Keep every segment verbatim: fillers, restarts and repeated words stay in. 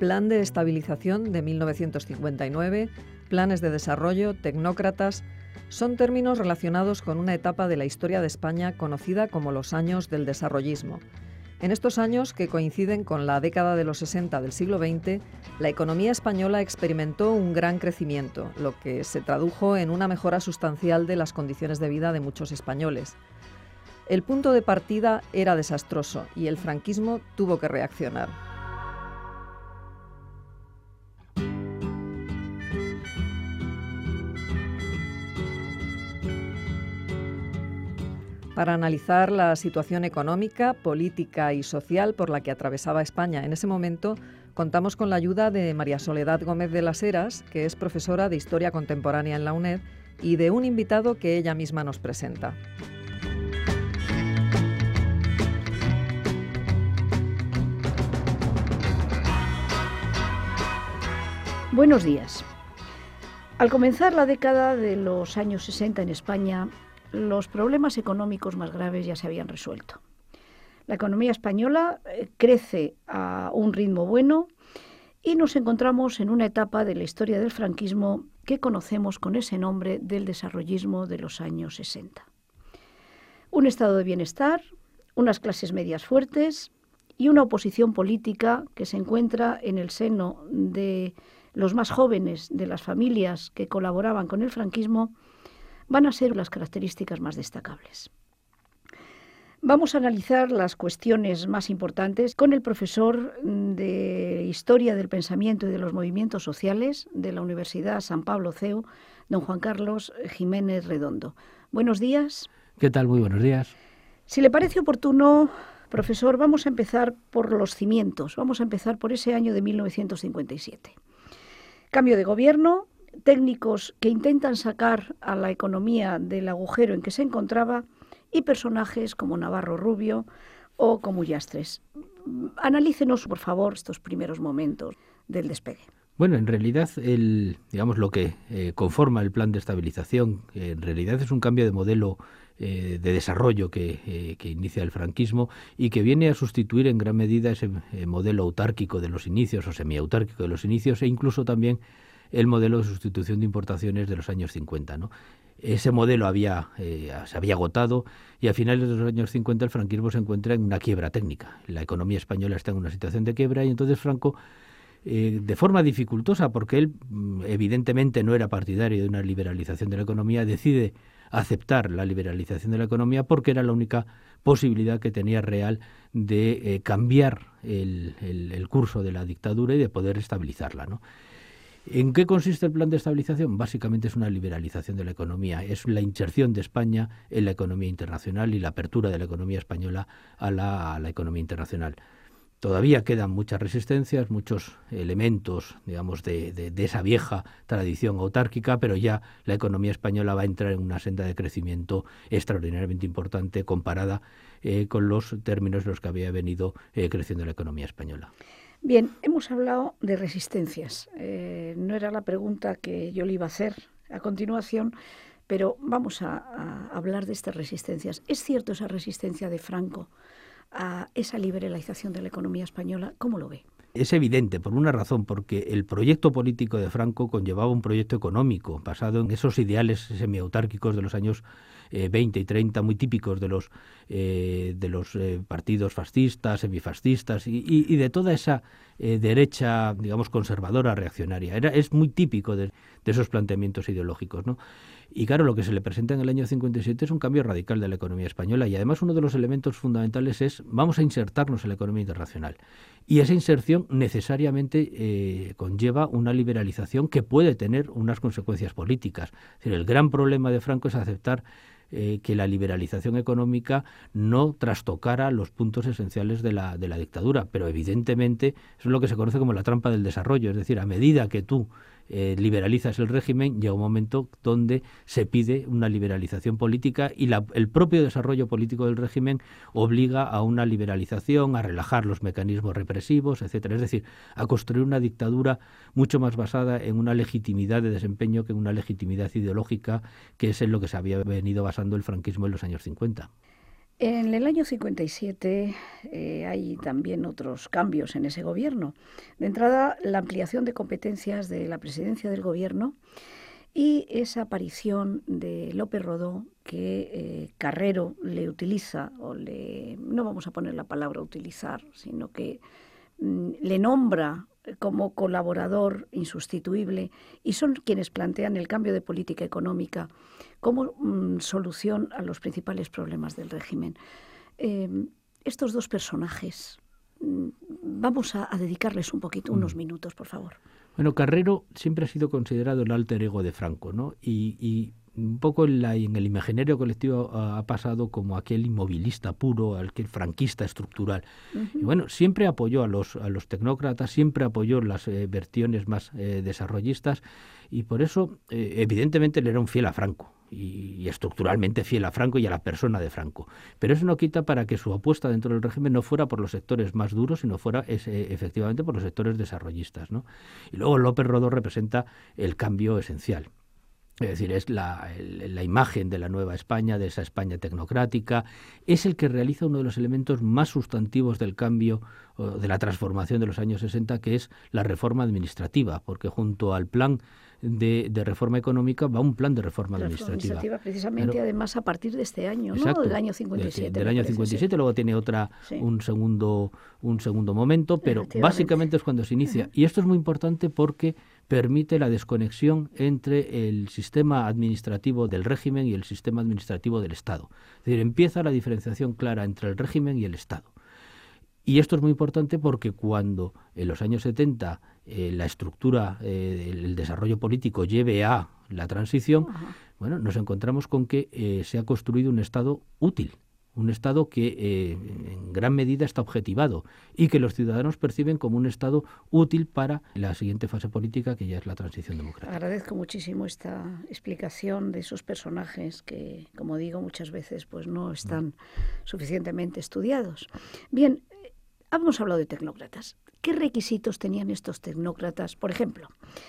Plan de Estabilización de mil novecientos cincuenta y nueve, planes de desarrollo, tecnócratas, son términos relacionados con una etapa de la historia de España conocida como los años del desarrollismo. En estos años, que coinciden con la década de los sesenta del siglo veinte, la economía española experimentó un gran crecimiento, lo que se tradujo en una mejora sustancial de las condiciones de vida de muchos españoles. El punto de partida era desastroso y el franquismo tuvo que reaccionar. Para analizar la situación económica, política y social por la que atravesaba España en ese momento, contamos con la ayuda de María Soledad Gómez de las Heras, que es profesora de Historia Contemporánea en la UNED, y de un invitado que ella misma nos presenta. Buenos días. Al comenzar la década de los años sesenta en España, los problemas económicos más graves ya se habían resuelto. La economía española crece a un ritmo bueno y nos encontramos en una etapa de la historia del franquismo que conocemos con ese nombre del desarrollismo de los años sesenta. Un estado de bienestar, unas clases medias fuertes y una oposición política que se encuentra en el seno de los más jóvenes de las familias que colaboraban con el franquismo van a ser las características más destacables. Vamos a analizar las cuestiones más importantes con el profesor de Historia del Pensamiento y de los Movimientos Sociales de la Universidad San Pablo C E U, don Juan Carlos Jiménez Redondo. Buenos días. ¿Qué tal? Muy buenos días. Si le parece oportuno, profesor, vamos a empezar por los cimientos. Vamos a empezar por ese año de mil novecientos cincuenta y siete. Cambio de gobierno, técnicos que intentan sacar a la economía del agujero en que se encontraba y personajes como Navarro Rubio o como Ullastres. Analícenos, por favor, estos primeros momentos del despegue. Bueno, en realidad, el, digamos, lo que eh, conforma el plan de estabilización, eh, en realidad es un cambio de modelo eh, de desarrollo que, eh, que inicia el franquismo y que viene a sustituir en gran medida ese eh, modelo autárquico de los inicios o semiautárquico de los inicios e incluso también el modelo de sustitución de importaciones de los años cincuenta, ¿no? Ese modelo había, eh, se había agotado y a finales de los años cincuenta el franquismo se encuentra en una quiebra técnica. La economía española está en una situación de quiebra y entonces Franco, eh, de forma dificultosa, porque él evidentemente no era partidario de una liberalización de la economía, decide aceptar la liberalización de la economía porque era la única posibilidad que tenía real de eh, cambiar el, el, el curso de la dictadura y de poder estabilizarla, ¿no? ¿En qué consiste el plan de estabilización? Básicamente es una liberalización de la economía, es la inserción de España en la economía internacional y la apertura de la economía española a la, a la economía internacional. Todavía quedan muchas resistencias, muchos elementos, digamos, de, de, de esa vieja tradición autárquica, pero ya la economía española va a entrar en una senda de crecimiento extraordinariamente importante comparada eh, con los términos en los que había venido eh, creciendo la economía española. Bien, hemos hablado de resistencias. Eh, no era la pregunta que yo le iba a hacer a continuación, pero vamos a, a hablar de estas resistencias. ¿Es cierto esa resistencia de Franco a esa liberalización de la economía española? ¿Cómo lo ve? Es evidente, por una razón, porque el proyecto político de Franco conllevaba un proyecto económico basado en esos ideales semiautárquicos de los años eh, veinte y treinta, muy típicos de los eh, de los eh, partidos fascistas, semifascistas y, y, y de toda esa eh, derecha, digamos, conservadora, reaccionaria. Era, es muy típico de, de esos planteamientos ideológicos, ¿no? Y claro, lo que se le presenta en el año cincuenta y siete es un cambio radical de la economía española y además uno de los elementos fundamentales es vamos a insertarnos en la economía internacional. Y esa inserción necesariamente eh, conlleva una liberalización que puede tener unas consecuencias políticas. Es decir, el gran problema de Franco es aceptar eh, que la liberalización económica no trastocara los puntos esenciales de la, de la dictadura, pero evidentemente eso es lo que se conoce como la trampa del desarrollo, es decir, a medida que tú Eh, liberalizas el régimen, llega un momento donde se pide una liberalización política y la, el propio desarrollo político del régimen obliga a una liberalización, a relajar los mecanismos represivos, etcétera. Es decir, a construir una dictadura mucho más basada en una legitimidad de desempeño que en una legitimidad ideológica, que es en lo que se había venido basando el franquismo en los años cincuenta. En el año cincuenta y siete eh, hay también otros cambios en ese gobierno. De entrada, la ampliación de competencias de la presidencia del gobierno y esa aparición de López Rodó que eh, Carrero le utiliza, o le, no vamos a poner la palabra utilizar, sino que mm, le nombra como colaborador insustituible, y son quienes plantean el cambio de política económica como mm, solución a los principales problemas del régimen. Eh, estos dos personajes, mm, vamos a, a dedicarles un poquito, unos minutos, por favor. Bueno, Carrero siempre ha sido considerado el alter ego de Franco, ¿no? Y, y un poco en, la, en el imaginario colectivo ha, ha pasado como aquel inmovilista puro, aquel franquista estructural. Uh-huh. Y bueno, siempre apoyó a los, a los tecnócratas, siempre apoyó las eh, versiones más eh, desarrollistas, y por eso, eh, evidentemente, le era un fiel a Franco. Y, y estructuralmente fiel a Franco y a la persona de Franco. Pero eso no quita para que su apuesta dentro del régimen no fuera por los sectores más duros, sino fuera es, eh, efectivamente por los sectores desarrollistas, ¿no? Y luego López Rodó representa el cambio esencial. Es decir, es la, el, la imagen de la nueva España, de esa España tecnocrática, es el que realiza uno de los elementos más sustantivos del cambio, de la transformación de los años sesenta, que es la reforma administrativa, porque junto al plan de, de reforma económica va un plan de reforma la administrativa. administrativa precisamente, pero, además, a partir de este año, exacto, ¿no? Del año cincuenta y siete. De, del año cincuenta y siete, luego tiene otra, sí. un segundo un segundo momento, pero básicamente es cuando se inicia. Uh-huh. Y esto es muy importante porque permite la desconexión entre el sistema administrativo del régimen y el sistema administrativo del Estado. Es decir, empieza la diferenciación clara entre el régimen y el Estado. Y esto es muy importante porque cuando en los años setenta eh, la estructura, eh, el, el desarrollo político lleve a la transición, uh-huh. bueno, nos encontramos con que eh, se ha construido un Estado útil, un Estado que eh, en gran medida está objetivado y que los ciudadanos perciben como un Estado útil para la siguiente fase política, que ya es la transición democrática. Agradezco muchísimo esta explicación de esos personajes que, como digo, muchas veces pues no están mm. suficientemente estudiados. Bien, hemos hablado de tecnócratas. ¿Qué requisitos tenían estos tecnócratas? Por ejemplo,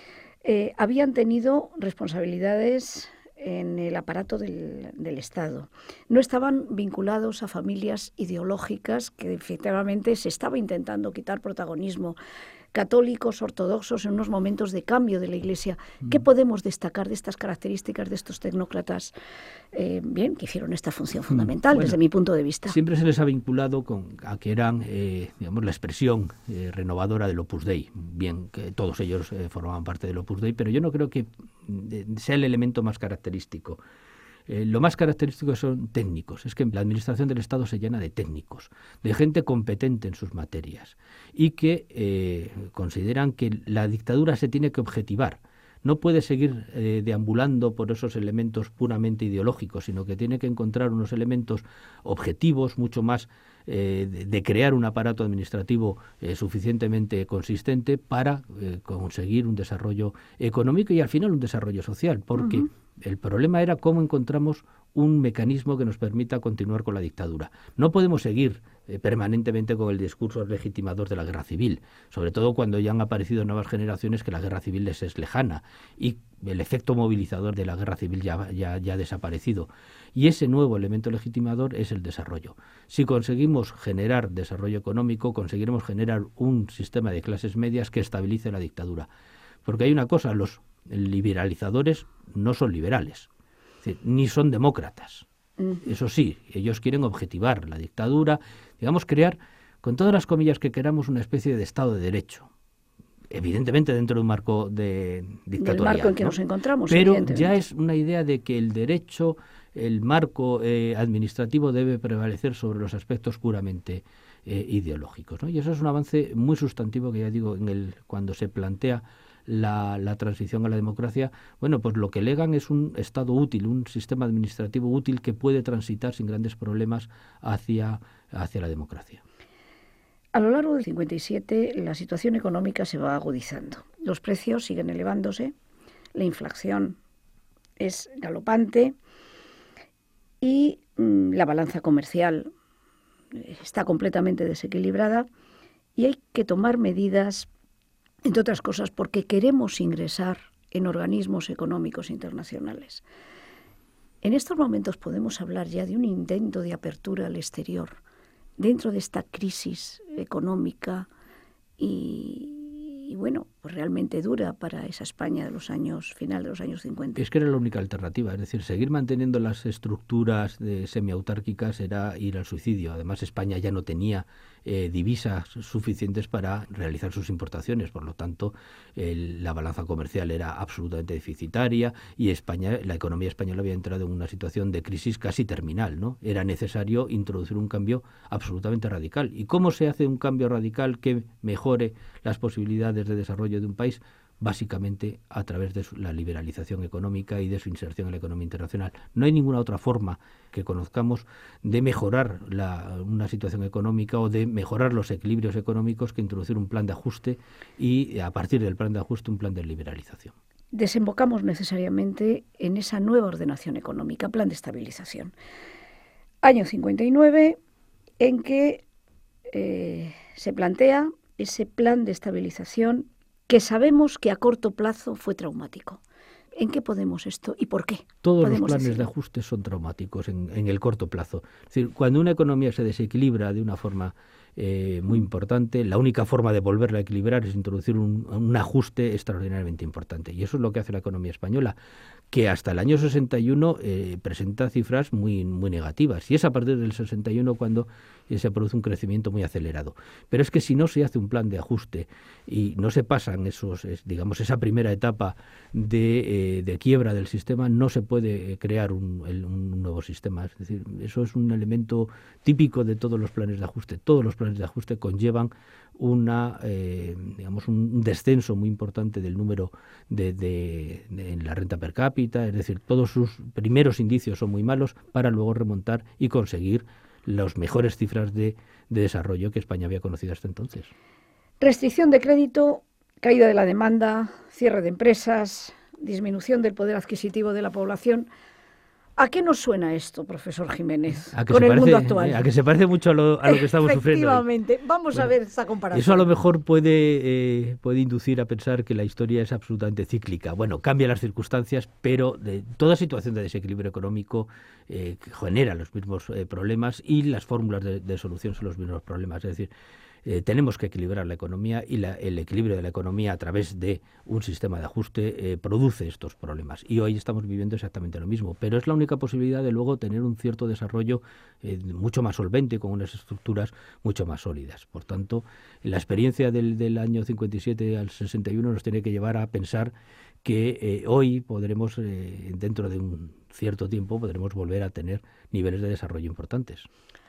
eh, habían tenido responsabilidades en el aparato del, del Estado. No estaban vinculados a familias ideológicas que efectivamente se estaba intentando quitar protagonismo. Católicos, ortodoxos, en unos momentos de cambio de la Iglesia. ¿Qué podemos destacar de estas características de estos tecnócratas, eh, bien, que hicieron esta función fundamental, bueno, desde mi punto de vista? Siempre se les ha vinculado con, a que eran, eh, digamos, la expresión eh, renovadora del Opus Dei. Bien, que todos ellos eh, formaban parte del Opus Dei, pero yo no creo que eh, sea el elemento más característico. Eh, lo más característico son técnicos. Es que la administración del Estado se llena de técnicos, de gente competente en sus materias y que eh, consideran que la dictadura se tiene que objetivar. No puede seguir eh, deambulando por esos elementos puramente ideológicos, sino que tiene que encontrar unos elementos objetivos, mucho más eh, de, de crear un aparato administrativo eh, suficientemente consistente para eh, conseguir un desarrollo económico y al final un desarrollo social, porque uh-huh. el problema era cómo encontramos un mecanismo que nos permita continuar con la dictadura. No podemos seguir eh, permanentemente con el discurso legitimador de la guerra civil, sobre todo cuando ya han aparecido nuevas generaciones que la guerra civil les es lejana y el efecto movilizador de la guerra civil ya, ya, ya ha desaparecido. Y ese nuevo elemento legitimador es el desarrollo. Si conseguimos generar desarrollo económico, conseguiremos generar un sistema de clases medias que estabilice la dictadura. Porque hay una cosa, los liberalizadores no son liberales, es decir, ni son demócratas. Eso sí, ellos quieren objetivar la dictadura, digamos, crear, con todas las comillas que queramos, una especie de Estado de Derecho. Evidentemente dentro de un marco de dictatorial. Del marco en que ¿no? nos encontramos. Pero ya es una idea de que el derecho, el marco eh, administrativo debe prevalecer sobre los aspectos puramente eh, ideológicos, ¿no? Y eso es un avance muy sustantivo que ya digo, en el cuando se plantea La, la transición a la democracia, bueno, pues lo que legan es un Estado útil, un sistema administrativo útil que puede transitar sin grandes problemas hacia, hacia la democracia. A lo largo del cincuenta y siete la situación económica se va agudizando. Los precios siguen elevándose, la inflación es galopante y mmm, la balanza comercial está completamente desequilibrada y hay que tomar medidas, entre otras cosas, porque queremos ingresar en organismos económicos internacionales. En estos momentos podemos hablar ya de un intento de apertura al exterior dentro de esta crisis económica y, y bueno, pues realmente dura para esa España de los años, final de los años cincuenta. Es que era la única alternativa, es decir, seguir manteniendo las estructuras de semiautárquicas era ir al suicidio. Además, España ya no tenía eh, divisas suficientes para realizar sus importaciones, por lo tanto, el, la balanza comercial era absolutamente deficitaria y España, la economía española había entrado en una situación de crisis casi terminal, ¿no? Era necesario introducir un cambio absolutamente radical. ¿Y cómo se hace un cambio radical que mejore las posibilidades de desarrollo de un país? Básicamente a través de su, la liberalización económica y de su inserción en la economía internacional. No hay ninguna otra forma que conozcamos de mejorar la, una situación económica o de mejorar los equilibrios económicos que introducir un plan de ajuste y a partir del plan de ajuste un plan de liberalización. Desembocamos necesariamente en esa nueva ordenación económica, plan de estabilización. Año cincuenta y nueve, en que eh, se plantea ese plan de estabilización que sabemos que a corto plazo fue traumático. ¿En qué podemos esto y por qué? Todos los planes decirlo? de ajuste son traumáticos en, en el corto plazo. Es decir, cuando una economía se desequilibra de una forma eh, muy importante, la única forma de volverla a equilibrar es introducir un, un ajuste extraordinariamente importante. Y eso es lo que hace la economía española, que hasta el año sesenta y uno eh, presenta cifras muy, muy negativas. Y es a partir del sesenta y uno cuando eh, se produce un crecimiento muy acelerado. Pero es que si no se hace un plan de ajuste y no se pasan esos, es, digamos, esa primera etapa de, eh, de quiebra del sistema, no se puede crear un, el, un nuevo sistema. Es decir, eso es un elemento típico de todos los planes de ajuste. Todos los planes de ajuste conllevan una, eh, digamos, un descenso muy importante del número de, de, de en la renta per cápita, es decir, todos sus primeros indicios son muy malos para luego remontar y conseguir las mejores cifras de, de desarrollo que España había conocido hasta entonces. Restricción de crédito, caída de la demanda, cierre de empresas, disminución del poder adquisitivo de la población. ¿A qué nos suena esto, profesor Jiménez, con el parece, mundo actual? Eh, a que se parece mucho a lo, a lo que estamos sufriendo. Efectivamente. Vamos bueno, a ver esta comparación. Eso a lo mejor puede, eh, puede inducir a pensar que la historia es absolutamente cíclica. Bueno, cambia las circunstancias, pero de toda situación de desequilibrio económico eh, genera los mismos eh, problemas y las fórmulas de, de solución son los mismos problemas. Es decir, Eh, tenemos que equilibrar la economía y la, el equilibrio de la economía a través de un sistema de ajuste eh, produce estos problemas. Y hoy estamos viviendo exactamente lo mismo. Pero es la única posibilidad de luego tener un cierto desarrollo eh, mucho más solvente, con unas estructuras mucho más sólidas. Por tanto, la experiencia del, del año cincuenta y siete al sesenta y uno nos tiene que llevar a pensar que eh, hoy podremos, eh, dentro de un cierto tiempo, podremos volver a tener niveles de desarrollo importantes.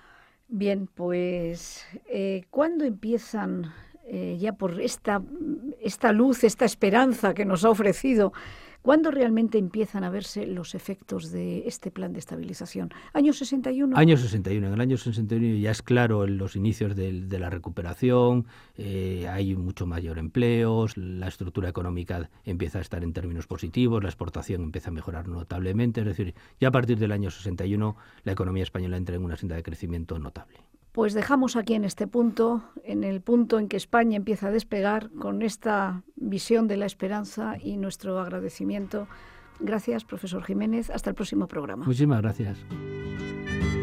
Bien, pues eh, ¿cuándo empiezan eh, ya por esta, esta luz, esta esperanza que nos ha ofrecido, cuándo realmente empiezan a verse los efectos de este plan de estabilización? ¿Año sesenta y uno? Año sesenta y uno. En el año sesenta y uno ya es claro en los inicios de, de la recuperación, eh, hay mucho mayor empleo, la estructura económica empieza a estar en términos positivos, la exportación empieza a mejorar notablemente, es decir, ya a partir del año sesenta y uno la economía española entra en una senda de crecimiento notable. Pues dejamos aquí en este punto, en el punto en que España empieza a despegar con esta visión de la esperanza y nuestro agradecimiento. Gracias, profesor Jiménez. Hasta el próximo programa. Muchísimas gracias.